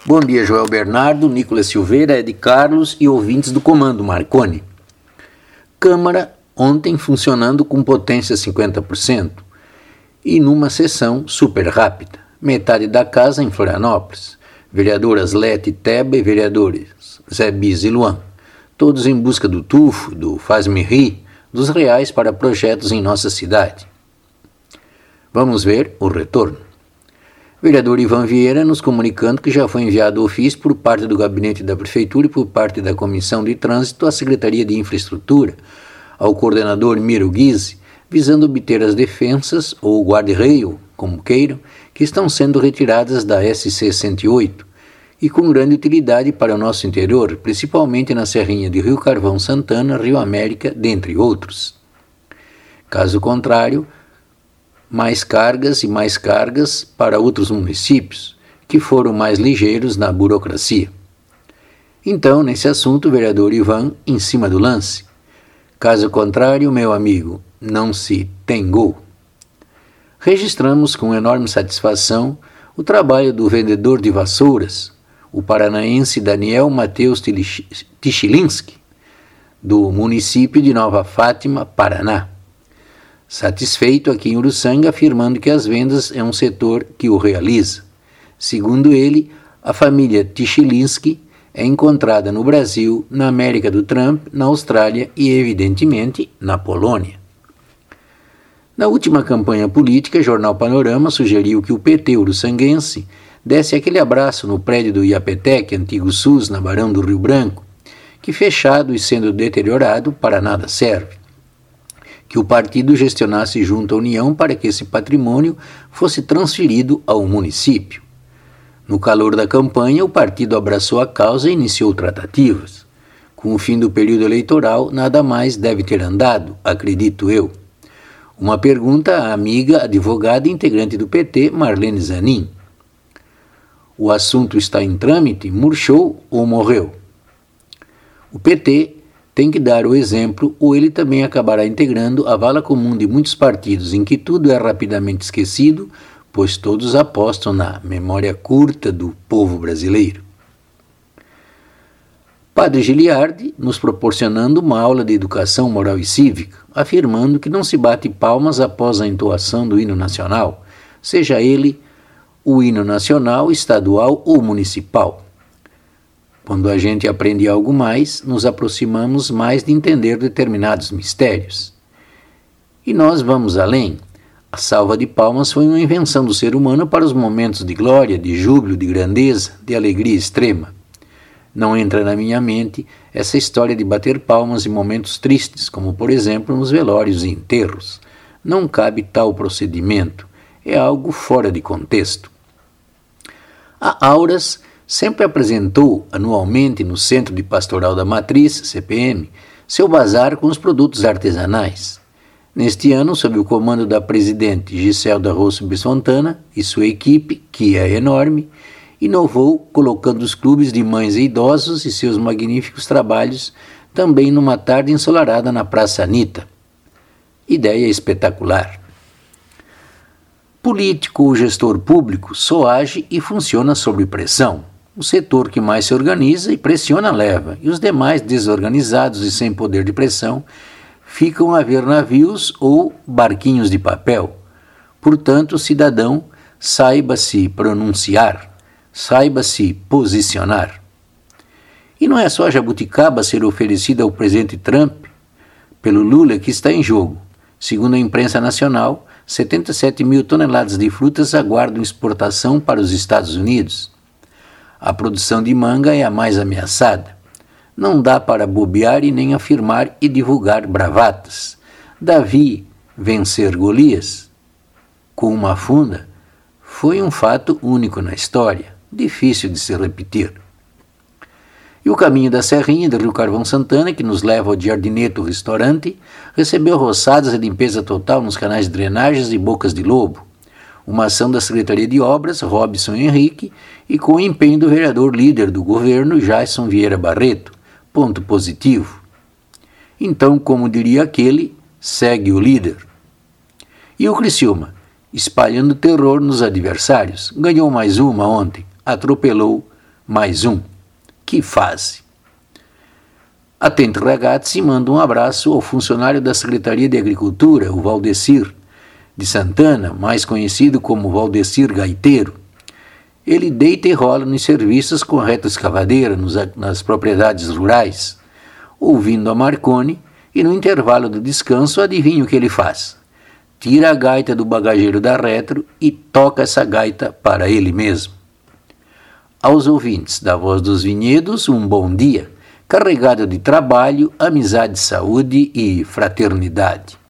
Bom dia, Joel Bernardo, Nicolas Silveira, Ed Carlos e ouvintes do Comando Marconi. Câmara ontem funcionando com potência 50% e numa sessão super rápida. Metade da casa em Florianópolis. Vereadoras Lete, Teba e vereadores Zé Bis e Luan. Todos em busca do tufo, do faz-me rir, dos reais para projetos em nossa cidade. Vamos ver o retorno. Vereador Ivan Vieira nos comunicando que já foi enviado ofício por parte do gabinete da Prefeitura e por parte da Comissão de Trânsito à Secretaria de Infraestrutura, ao coordenador Miro Guise, visando obter as defensas, ou guarda-reio, como queiram, que estão sendo retiradas da SC-108 e com grande utilidade para o nosso interior, principalmente na serrinha de Rio Carvão Santana, Rio América, dentre outros. Caso contrário, mais cargas e mais cargas para outros municípios, que foram mais ligeiros na burocracia. Então, nesse assunto, o vereador Ivan, em cima do lance. Caso contrário, meu amigo, não se tem gol. Registramos com enorme satisfação o trabalho do vendedor de vassouras, o paranaense Daniel Matheus Tichilinski, do município de Nova Fátima, Paraná. Satisfeito aqui em Uruçanga, afirmando que as vendas é um setor que o realiza. Segundo ele, a família Tichilinski é encontrada no Brasil, na América do Trump, na Austrália e, evidentemente, na Polônia. Na última campanha política, Jornal Panorama sugeriu que o PT uruçanguense desse aquele abraço no prédio do IAPTEC, antigo SUS, na Barão do Rio Branco, que fechado e sendo deteriorado para nada serve. Que o partido gestionasse junto à União para que esse patrimônio fosse transferido ao município. No calor da campanha, o partido abraçou a causa e iniciou tratativas. Com o fim do período eleitoral, nada mais deve ter andado, acredito eu. Uma pergunta à amiga advogada e integrante do PT, Marlene Zanin. O assunto está em trâmite, murchou ou morreu? O PT tem que dar o exemplo ou ele também acabará integrando a vala comum de muitos partidos em que tudo é rapidamente esquecido, pois todos apostam na memória curta do povo brasileiro. Padre Giliardi nos proporcionando uma aula de educação moral e cívica, afirmando que não se bate palmas após a entoação do hino nacional, seja ele o hino nacional, estadual ou municipal. Quando a gente aprende algo mais, nos aproximamos mais de entender determinados mistérios. E nós vamos além. A salva de palmas foi uma invenção do ser humano para os momentos de glória, de júbilo, de grandeza, de alegria extrema. Não entra na minha mente essa história de bater palmas em momentos tristes, como por exemplo nos velórios e enterros. Não cabe tal procedimento, é algo fora de contexto. A Auras sempre apresentou anualmente no Centro de Pastoral da Matriz, CPM, seu bazar com os produtos artesanais. Neste ano, sob o comando da presidente Giselda Rosso Bisfontana e sua equipe, que é enorme, inovou colocando os clubes de mães e idosos e seus magníficos trabalhos também numa tarde ensolarada na Praça Anitta. Ideia espetacular. Político ou gestor público só age e funciona sob pressão. O setor que mais se organiza e pressiona leva, e os demais desorganizados e sem poder de pressão ficam a ver navios ou barquinhos de papel. Portanto, o cidadão saiba se pronunciar, saiba se posicionar. E não é só a jabuticaba ser oferecida ao presidente Trump pelo Lula que está em jogo. Segundo a imprensa nacional, 77 mil toneladas de frutas aguardam exportação para os Estados Unidos. A produção de manga é a mais ameaçada. Não dá para bobear e nem afirmar e divulgar bravatas. Davi vencer Golias com uma funda foi um fato único na história, difícil de se repetir. E o caminho da Serrinha de Rio Carvão Santana, que nos leva ao Jardineto Restaurante, recebeu roçadas e limpeza total nos canais de drenagens e bocas de lobo. Uma ação da Secretaria de Obras, Robson Henrique, e com o empenho do vereador líder do governo, Jason Vieira Barreto. Ponto positivo. Então, como diria aquele, segue o líder. E o Criciúma, espalhando terror nos adversários, ganhou mais uma ontem, atropelou Mais um. Que fase! Atento ragazzi manda um abraço ao funcionário da Secretaria de Agricultura, o Valdecir de Santana, mais conhecido como Valdecir Gaiteiro. Ele deita e rola nos serviços com a retroescavadeira nas propriedades rurais, ouvindo a Marconi, e no intervalo do descanso, adivinha o que ele faz? Tira a gaita do bagageiro da retro e toca essa gaita para ele mesmo. Aos ouvintes da Voz dos Vinhedos, um bom dia, carregado de trabalho, amizade, saúde e fraternidade.